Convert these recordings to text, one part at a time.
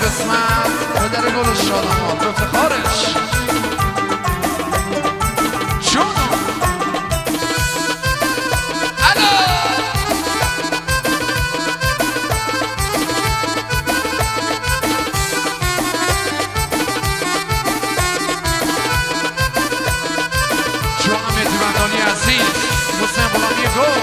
قسمت پدر گل شادمان به افتخارش حسین غلامی گل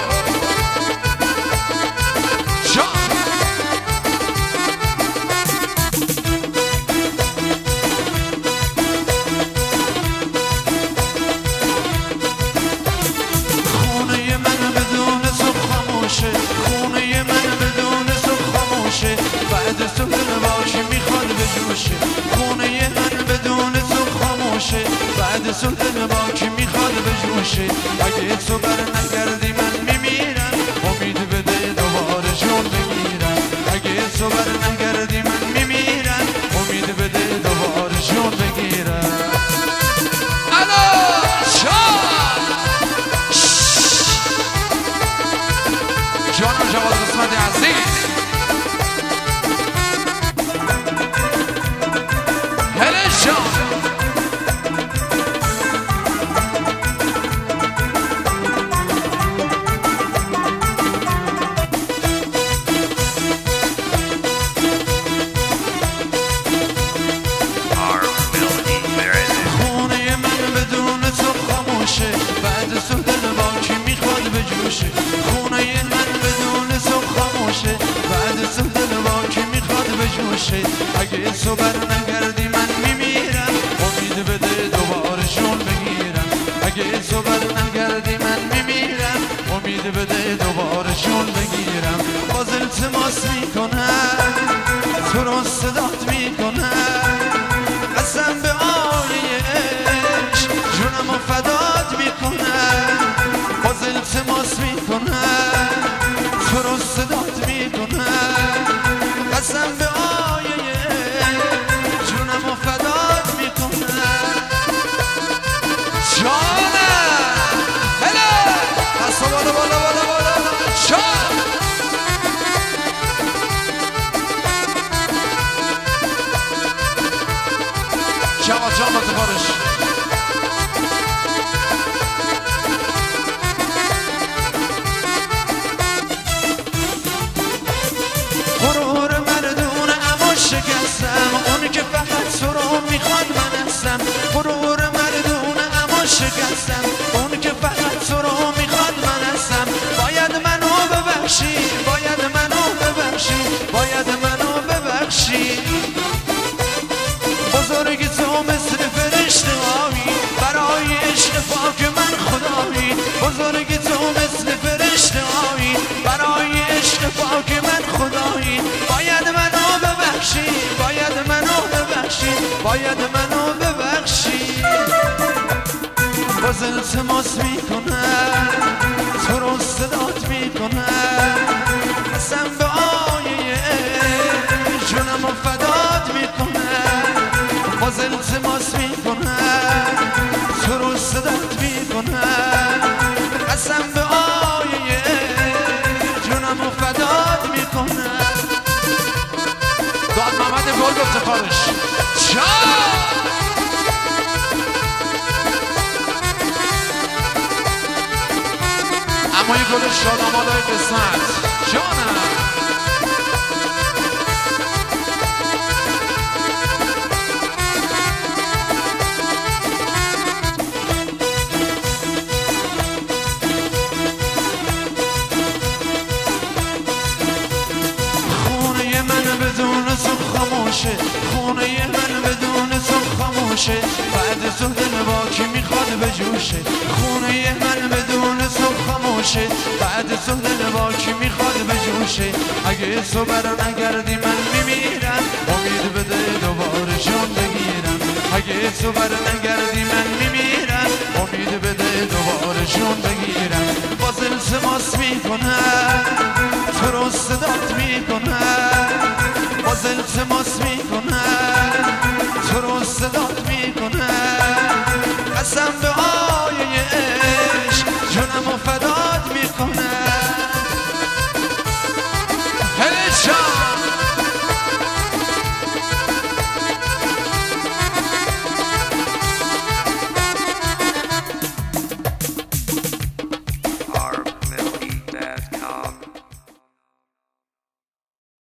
خونه من بدون تو خاموشه خونه من بدون تو خاموشه بعد تو دل باشی میخواد بجوشه خونه من بدون تو خاموشه بعد تو دل باشی میخواد بجوشه اگه تو بر نگردی من میمیرم امید بده دوباره جون بگیرم اگه تو بر نگردی من میمیرم امید بده دوباره جون بگیرم جانم جواد قسمت عزیز هله جان خونه من بدون تو خاموشه بعد تو دل باکی میخواد بجوشه خونه من بدون تو خاموشه بعد تو دل باکی میخواد بجوشه اگه تو بر نگردی من میمیرم امید بده دوباره جون بگیرم اگه تو بر نگردی من میمیرم امید بده دوباره جون بگیرم باز التماس میکنم تو رو صدات میکنم قسم به آیش جونم و فدات میکنم باز التماس میکنم تو رو صدات میکنم قسم به آیش جونم و فدات میکنم جانم هله دستا بالا بالا بالا بالا جان جواد جان به افتخارش غرور مردون اما شکستم اون که فقط تو رو میخواد من هستم غرور مردون اما شکستم اون که فقط تو رو میخواد من هستم باید منو ببخشی باید منو ببخشی باید منو ببخشی بزرگ تو مثل فرشته هایی برای عشق پاک من خدایی بزرگ تو مثل فرشته هایی برای عشق پاک من خدایی باید منو ببخشی باید منو ببخشی باید منو ببخشی باز التماس میکنم تو رو صدات میکنم قسم به آیه جونم و فدات میکنم باز التماس میکنم تو رو صدات میکنم قسم به آیه جونم و فدات میکنم داد محمد گل به افتخارش جان اما یه گل شادمان های قسمت جانم خونه من بدون تو خاموشه خونه من بدون تو خاموشه بعد تو دل باکی میخواد بجوشه خونه من بدون تو خاموشه بعد تو دل باکی میخواد بجوشه اگه تو بر نگردی من میمیرم امید بده دوباره جون بگیرم اگه تو بر نگردی من میمیرم امید بده دوباره جون بگیرم باز التماس میکنم تو رو صدات میکنم باز التماس میکنم